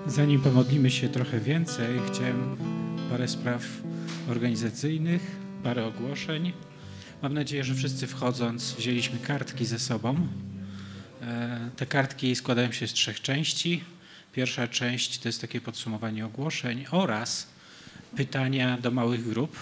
Zanim pomodlimy się trochę więcej, chciałem parę spraw organizacyjnych, parę ogłoszeń. Mam nadzieję, że wszyscy wchodząc wzięliśmy kartki ze sobą. Te kartki składają się z 3 części. Pierwsza część to jest takie podsumowanie ogłoszeń oraz pytania do małych grup,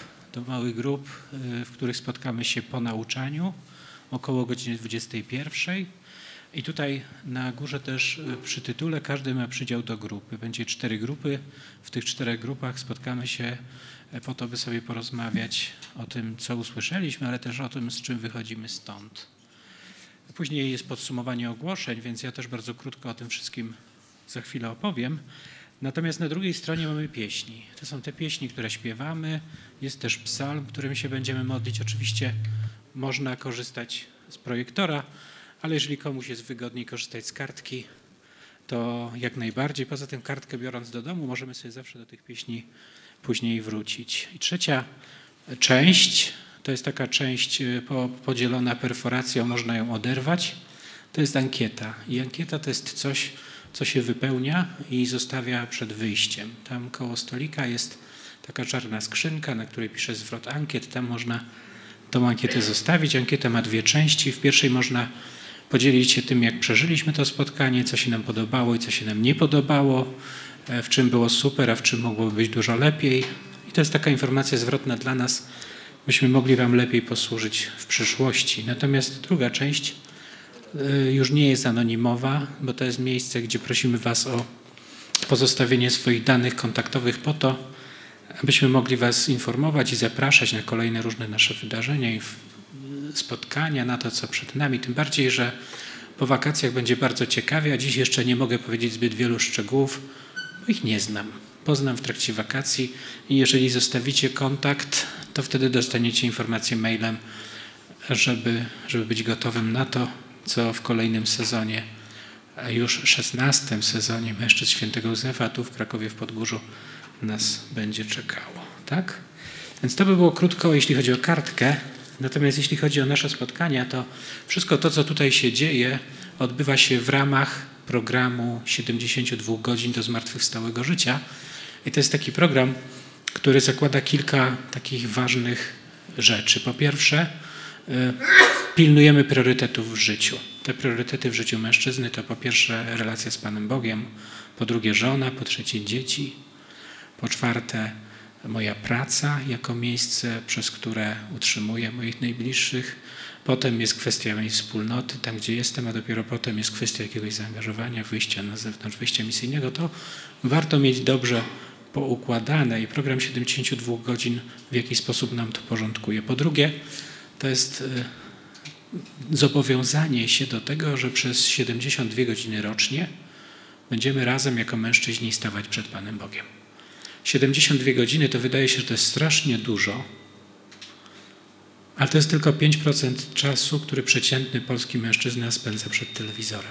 w których spotkamy się po nauczaniu około godziny 21. I tutaj na górze też przy tytule każdy ma przydział do grupy. Będzie 4 grupy. W tych 4 grupach spotkamy się po to, by sobie porozmawiać o tym, co usłyszeliśmy, ale też o tym, z czym wychodzimy stąd. Później jest podsumowanie ogłoszeń, więc ja też bardzo krótko o tym wszystkim za chwilę opowiem. Natomiast na drugiej stronie mamy pieśni. To są te pieśni, które śpiewamy. Jest też psalm, którym się będziemy modlić. Oczywiście można korzystać z projektora, ale jeżeli komuś jest wygodniej korzystać z kartki, to jak najbardziej. Poza tym kartkę biorąc do domu, możemy sobie zawsze do tych pieśni później wrócić. I trzecia część, to jest taka część podzielona perforacją, można ją oderwać. To jest ankieta. I ankieta to jest coś, co się wypełnia i zostawia przed wyjściem. Tam koło stolika jest taka czarna skrzynka, na której pisze zwrot ankiet. Tam można tą ankietę zostawić. Ankieta ma 2 części. W pierwszej można podzielić się tym, jak przeżyliśmy to spotkanie, co się nam podobało i co się nam nie podobało, w czym było super, a w czym mogłoby być dużo lepiej. I to jest taka informacja zwrotna dla nas, byśmy mogli wam lepiej posłużyć w przyszłości. Natomiast druga część już nie jest anonimowa, bo to jest miejsce, gdzie prosimy was o pozostawienie swoich danych kontaktowych po to, abyśmy mogli was informować i zapraszać na kolejne różne nasze wydarzenia i spotkania, na to, co przed nami. Tym bardziej, że po wakacjach będzie bardzo ciekawie, a dziś jeszcze nie mogę powiedzieć zbyt wielu szczegółów, bo ich nie znam. Poznam w trakcie wakacji i jeżeli zostawicie kontakt, to wtedy dostaniecie informację mailem, żeby być gotowym na to, co w kolejnym sezonie, a już 16. sezonie Mężczyzn Świętego Józefa tu w Krakowie w Podgórzu nas będzie czekało. Tak? Więc to by było krótko, jeśli chodzi o kartkę. Natomiast jeśli chodzi o nasze spotkania, to wszystko to, co tutaj się dzieje, odbywa się w ramach programu 72 godzin do zmartwychwstałego życia. I to jest taki program, który zakłada kilka takich ważnych rzeczy. Po pierwsze, pilnujemy priorytetów w życiu. Te priorytety w życiu mężczyzny to po pierwsze relacja z Panem Bogiem, po drugie żona, po trzecie dzieci, po czwarte moja praca jako miejsce, przez które utrzymuję moich najbliższych. Potem jest kwestia mojej wspólnoty, tam gdzie jestem, a dopiero potem jest kwestia jakiegoś zaangażowania, wyjścia na zewnątrz, wyjścia misyjnego. To warto mieć dobrze poukładane i program 72 godzin w jakiś sposób nam to porządkuje. Po drugie, to jest zobowiązanie się do tego, że przez 72 godziny rocznie będziemy razem jako mężczyźni stawać przed Panem Bogiem. 72 godziny to wydaje się, że to jest strasznie dużo, ale to jest tylko 5% czasu, który przeciętny polski mężczyzna spędza przed telewizorem.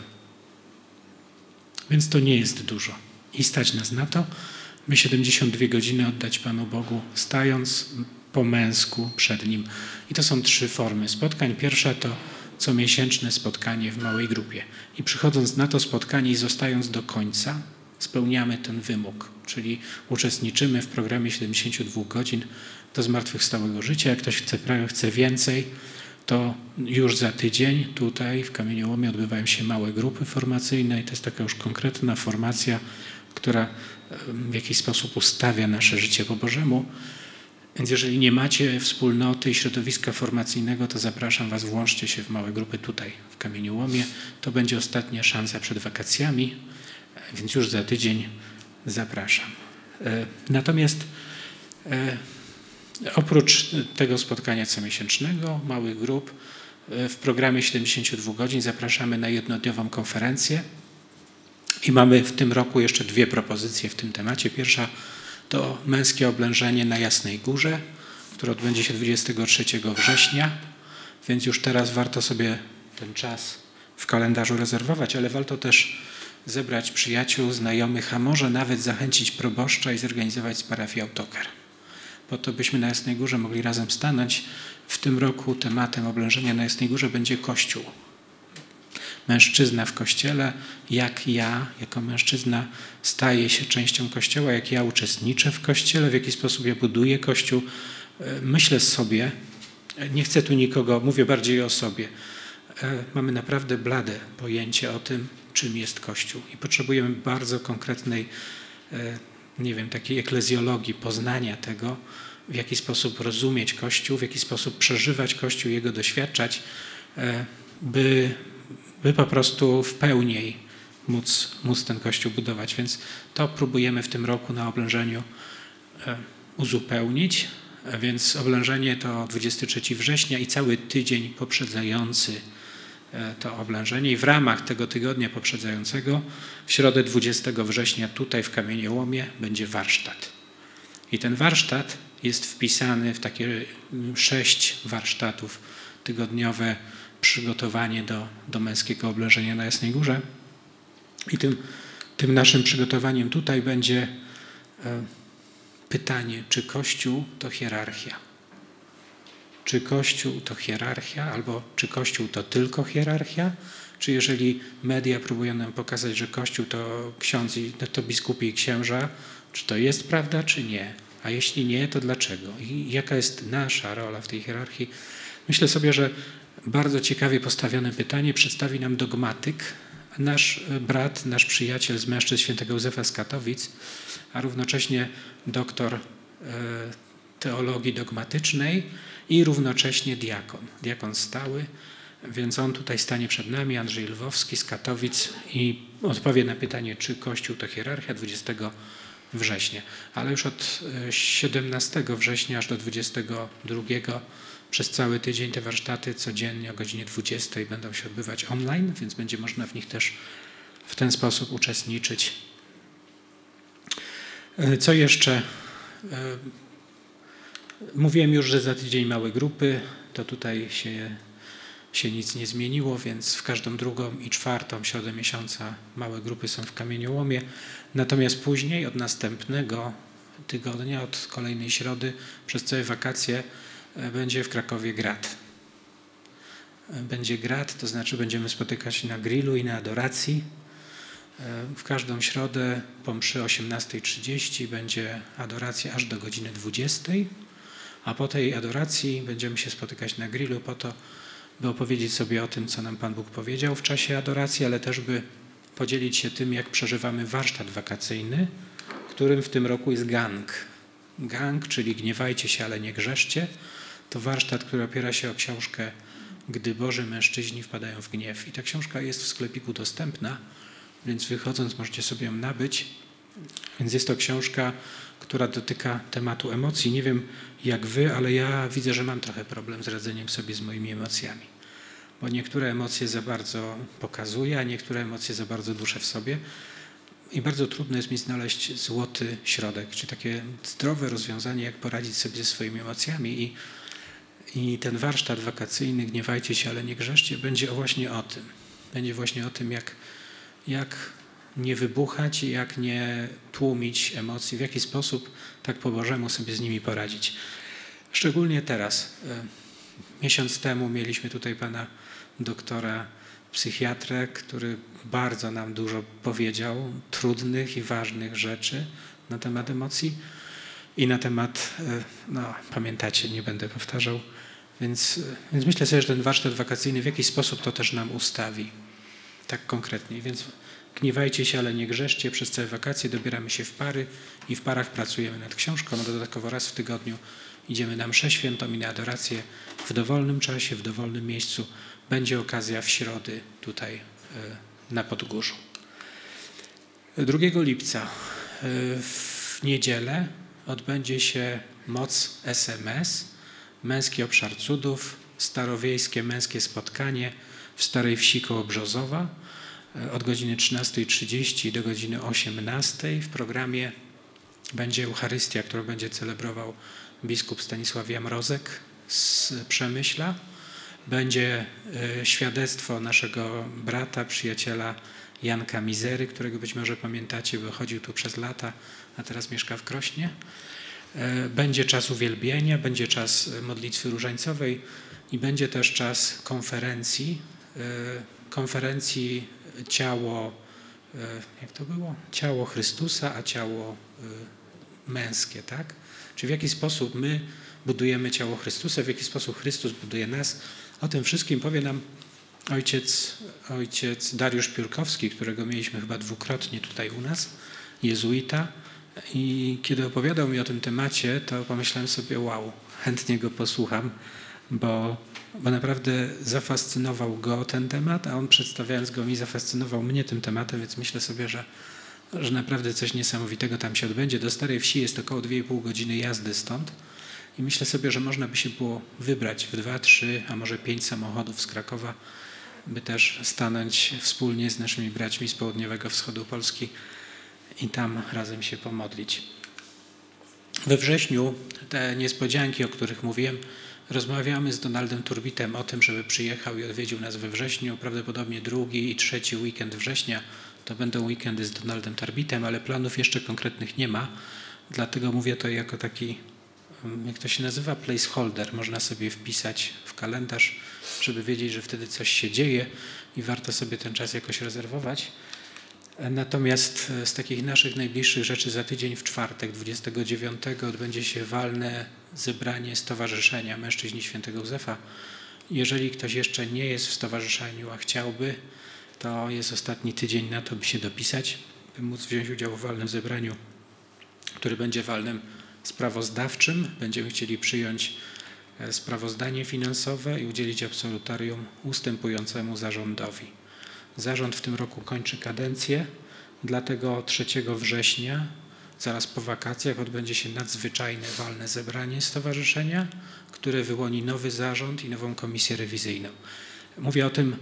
Więc to nie jest dużo. I stać nas na to, by 72 godziny oddać Panu Bogu, stając po męsku przed Nim. I to są 3 formy spotkań. Pierwsza to comiesięczne spotkanie w małej grupie. I przychodząc na to spotkanie i zostając do końca, spełniamy ten wymóg, czyli uczestniczymy w programie 72 godzin do zmartwychwstałego życia. Jak ktoś chce więcej, to już za tydzień tutaj w Kamieniołomie odbywają się małe grupy formacyjne i to jest taka już konkretna formacja, która w jakiś sposób ustawia nasze życie po Bożemu. Więc jeżeli nie macie wspólnoty i środowiska formacyjnego, to zapraszam was, włączcie się w małe grupy tutaj w Kamieniołomie. To będzie ostatnia szansa przed wakacjami, więc już za tydzień zapraszam. Natomiast oprócz tego spotkania comiesięcznego, małych grup, w programie 72 godzin zapraszamy na jednodniową konferencję i mamy w tym roku jeszcze 2 propozycje w tym temacie. Pierwsza to męskie oblężenie na Jasnej Górze, które odbędzie się 23 września, więc już teraz warto sobie ten czas w kalendarzu rezerwować, ale warto też zebrać przyjaciół, znajomych, a może nawet zachęcić proboszcza i zorganizować z parafii autokar. Po to, byśmy na Jasnej Górze mogli razem stanąć. W tym roku tematem oblężenia na Jasnej Górze będzie Kościół. mężczyzna w Kościele, jak ja jako mężczyzna staję się częścią Kościoła, jak ja uczestniczę w Kościele, w jaki sposób ja buduję Kościół. Myślę sobie, nie chcę tu nikogo, mówię bardziej o sobie, mamy naprawdę blade pojęcie o tym, czym jest Kościół i potrzebujemy bardzo konkretnej, nie wiem, takiej eklezjologii, poznania tego, w jaki sposób rozumieć Kościół, w jaki sposób przeżywać Kościół, jego doświadczać, by po prostu w pełni móc ten Kościół budować. Więc to próbujemy w tym roku na oblężeniu uzupełnić. Więc oblężenie to 23 września i cały tydzień poprzedzający to oblężenie. I w ramach tego tygodnia poprzedzającego w środę 20 września tutaj w Kamieniołomie będzie warsztat. I ten warsztat jest wpisany w takie 6 warsztatów tygodniowe, przygotowanie do męskiego oblężenia na Jasnej Górze. I tym naszym przygotowaniem tutaj będzie pytanie, czy Kościół to hierarchia? Czy Kościół to hierarchia, albo czy Kościół to tylko hierarchia? Czy jeżeli media próbują nam pokazać, że Kościół to ksiądz, to biskupi i księża, czy to jest prawda, czy nie? A jeśli nie, to dlaczego? I jaka jest nasza rola w tej hierarchii? Myślę sobie, że bardzo ciekawie postawione pytanie przedstawi nam dogmatyk, nasz brat, nasz przyjaciel z mężczyzn świętego Józefa z Katowic, a równocześnie doktor teologii dogmatycznej i równocześnie diakon stały, więc on tutaj stanie przed nami, Andrzej Lwowski z Katowic i odpowie na pytanie, czy Kościół to hierarchia 20 września. Ale już od 17 września aż do 22 przez cały tydzień te warsztaty codziennie o godzinie 20 będą się odbywać online, więc będzie można w nich też w ten sposób uczestniczyć. Co jeszcze? Mówiłem już, że za tydzień małe grupy, to tutaj się nic nie zmieniło, więc w każdą drugą i czwartą środę miesiąca małe grupy są w Kamieniołomie. Natomiast później, od następnego tygodnia, od kolejnej środy, przez całe wakacje będzie w Krakowie grad. Będzie grad, to znaczy będziemy spotykać na grillu i na adoracji. W każdą środę po mszy 18:30 będzie adoracja aż do godziny 20, a po tej adoracji będziemy się spotykać na grillu po to, by opowiedzieć sobie o tym, co nam Pan Bóg powiedział w czasie adoracji, ale też by podzielić się tym, jak przeżywamy warsztat wakacyjny, którym w tym roku jest gang. Gang, czyli gniewajcie się, ale nie grzeszcie. To warsztat, który opiera się o książkę Gdy Boży mężczyźni wpadają w gniew. I ta książka jest w sklepiku dostępna, więc wychodząc możecie sobie ją nabyć. Więc jest to książka, która dotyka tematu emocji. Nie wiem jak wy, ale ja widzę, że mam trochę problem z radzeniem sobie z moimi emocjami. Bo niektóre emocje za bardzo pokazuję, a niektóre emocje za bardzo duszę w sobie. I bardzo trudno jest mi znaleźć złoty środek, czy takie zdrowe rozwiązanie, jak poradzić sobie ze swoimi emocjami. I ten warsztat wakacyjny, gniewajcie się, ale nie grzeszcie, będzie właśnie o tym. Będzie właśnie o tym, jak nie wybuchać, jak nie tłumić emocji, w jaki sposób tak po Bożemu sobie z nimi poradzić. Szczególnie teraz. Miesiąc temu mieliśmy tutaj pana doktora psychiatrę, który bardzo nam dużo powiedział, trudnych i ważnych rzeczy na temat emocji i na temat, pamiętacie, nie będę powtarzał, więc myślę sobie, że ten warsztat wakacyjny w jakiś sposób to też nam ustawi, tak konkretnie, więc gniewajcie się, ale nie grzeszcie, przez całe wakacje dobieramy się w pary i w parach pracujemy nad książką, a dodatkowo raz w tygodniu idziemy na mszę świętą i na adorację w dowolnym czasie, w dowolnym miejscu. Będzie okazja w środę tutaj na Podgórzu. 2 lipca w niedzielę odbędzie się Moc SMS, Męski Obszar Cudów, starowiejskie męskie spotkanie w Starej Wsi koło Brzozowa od godziny 13:30 do godziny 18:00. W programie będzie Eucharystia, którą będzie celebrował biskup Stanisław Jamrozek z Przemyśla. Będzie świadectwo naszego brata, przyjaciela Janka Mizery, którego być może pamiętacie, bo chodził tu przez lata, a teraz mieszka w Krośnie. Będzie czas uwielbienia, będzie czas modlitwy różańcowej i będzie też czas konferencji, konferencji jak to było? Ciało Chrystusa, a ciało męskie, tak? Czyli w jaki sposób my budujemy ciało Chrystusa, w jaki sposób Chrystus buduje nas. O tym wszystkim powie nam ojciec Dariusz Piórkowski, którego mieliśmy chyba dwukrotnie tutaj u nas, jezuita. I kiedy opowiadał mi o tym temacie, to pomyślałem sobie, wow, chętnie go posłucham, bo naprawdę zafascynował go ten temat, a on przedstawiając go mi zafascynował mnie tym tematem, więc myślę sobie, że naprawdę coś niesamowitego tam się odbędzie. Do Starej Wsi jest około 2,5 godziny jazdy stąd i myślę sobie, że można by się było wybrać w 2, 3, a może 5 samochodów z Krakowa, by też stanąć wspólnie z naszymi braćmi z południowego wschodu Polski i tam razem się pomodlić. We wrześniu te niespodzianki, o których mówiłem, rozmawiamy z Donaldem Turbitem o tym, żeby przyjechał i odwiedził nas we wrześniu. Prawdopodobnie 2. i 3. weekend września to będą weekendy z Donaldem Turbitem, ale planów jeszcze konkretnych nie ma. Dlatego mówię to jako taki, jak to się nazywa, placeholder. Można sobie wpisać w kalendarz, żeby wiedzieć, że wtedy coś się dzieje i warto sobie ten czas jakoś rezerwować. Natomiast z takich naszych najbliższych rzeczy za tydzień w czwartek, 29 odbędzie się walne zebranie Stowarzyszenia Mężczyźni Świętego Józefa. Jeżeli ktoś jeszcze nie jest w stowarzyszeniu, a chciałby, to jest ostatni tydzień na to, by się dopisać, by móc wziąć udział w walnym zebraniu, który będzie walnym sprawozdawczym. Będziemy chcieli przyjąć sprawozdanie finansowe i udzielić absolutorium ustępującemu zarządowi. Zarząd w tym roku kończy kadencję, dlatego 3 września, zaraz po wakacjach, odbędzie się nadzwyczajne walne zebranie stowarzyszenia, które wyłoni nowy zarząd i nową komisję rewizyjną. Mówię o tym,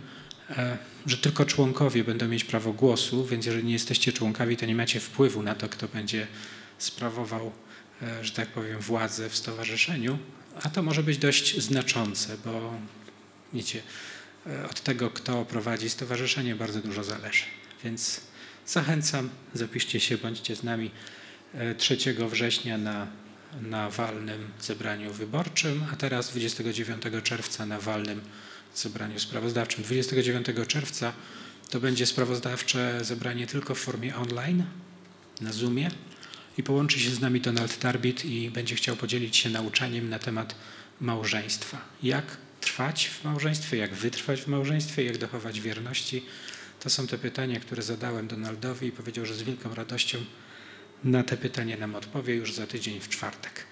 że tylko członkowie będą mieć prawo głosu, więc jeżeli nie jesteście członkami, to nie macie wpływu na to, kto będzie sprawował, że tak powiem, władzę w stowarzyszeniu, a to może być dość znaczące, bo wiecie, od tego, kto prowadzi stowarzyszenie, bardzo dużo zależy. Więc zachęcam, zapiszcie się, bądźcie z nami 3 września na walnym zebraniu wyborczym, a teraz 29 czerwca na walnym zebraniu sprawozdawczym. 29 czerwca to będzie sprawozdawcze zebranie tylko w formie online, na Zoomie i połączy się z nami Donald Turbit i będzie chciał podzielić się nauczaniem na temat małżeństwa. Jak trwać w małżeństwie, jak wytrwać w małżeństwie, jak dochować wierności. To są te pytania, które zadałem Donaldowi i powiedział, że z wielką radością na te pytania nam odpowie już za tydzień w czwartek.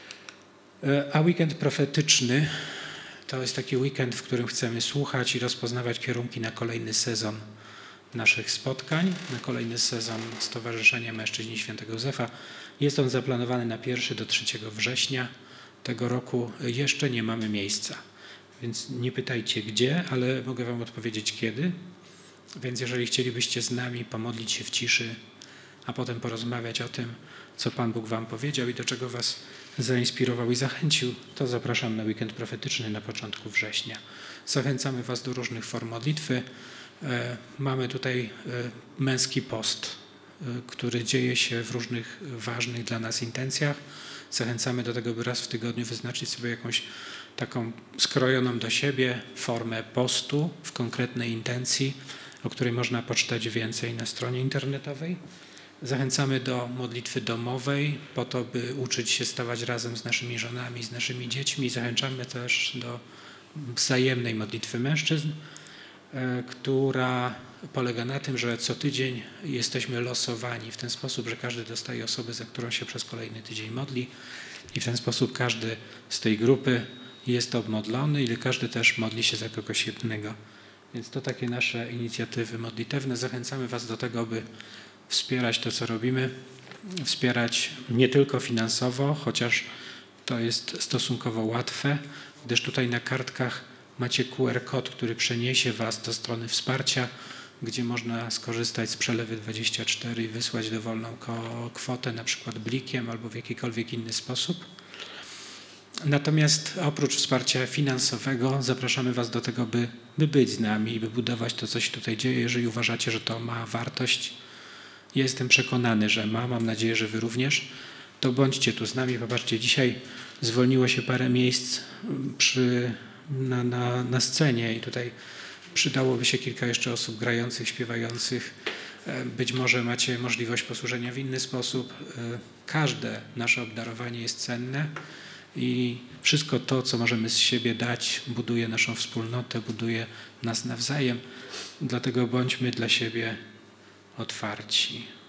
A weekend profetyczny to jest taki weekend, w którym chcemy słuchać i rozpoznawać kierunki na kolejny sezon naszych spotkań, na kolejny sezon Stowarzyszenia Mężczyźni Świętego Józefa. Jest on zaplanowany na 1 do 3 września tego roku. Jeszcze nie mamy miejsca, więc nie pytajcie gdzie, ale mogę wam odpowiedzieć kiedy. Więc jeżeli chcielibyście z nami pomodlić się w ciszy, a potem porozmawiać o tym, co Pan Bóg wam powiedział i do czego was zainspirował i zachęcił, to zapraszam na weekend profetyczny na początku września. Zachęcamy was do różnych form modlitwy. Mamy tutaj męski post, który dzieje się w różnych ważnych dla nas intencjach. Zachęcamy do tego, by raz w tygodniu wyznaczyć sobie jakąś taką skrojoną do siebie formę postu w konkretnej intencji, o której można poczytać więcej na stronie internetowej. Zachęcamy do modlitwy domowej, po to, by uczyć się stawać razem z naszymi żonami, z naszymi dziećmi. Zachęcamy też do wzajemnej modlitwy mężczyzn, która polega na tym, że co tydzień jesteśmy losowani w ten sposób, że każdy dostaje osobę, za którą się przez kolejny tydzień modli i w ten sposób każdy z tej grupy jest obmodlony i każdy też modli się za kogoś jednego. Więc to takie nasze inicjatywy modlitewne. Zachęcamy was do tego, by wspierać to, co robimy, wspierać nie tylko finansowo, chociaż to jest stosunkowo łatwe, gdyż tutaj na kartkach macie QR kod, który przeniesie was do strony wsparcia, gdzie można skorzystać z Przelewy 24 i wysłać dowolną kwotę, na przykład blikiem albo w jakikolwiek inny sposób. Natomiast oprócz wsparcia finansowego zapraszamy was do tego, by być z nami i by budować to, co się tutaj dzieje. Jeżeli uważacie, że to ma wartość, ja jestem przekonany, że ma, mam nadzieję, że wy również, to bądźcie tu z nami. Popatrzcie, dzisiaj zwolniło się parę miejsc na scenie i tutaj Przydałoby się kilka jeszcze osób grających, śpiewających. Być może macie możliwość posłużenia w inny sposób. Każde nasze obdarowanie jest cenne i wszystko to, co możemy z siebie dać, buduje naszą wspólnotę, buduje nas nawzajem. Dlatego bądźmy dla siebie otwarci.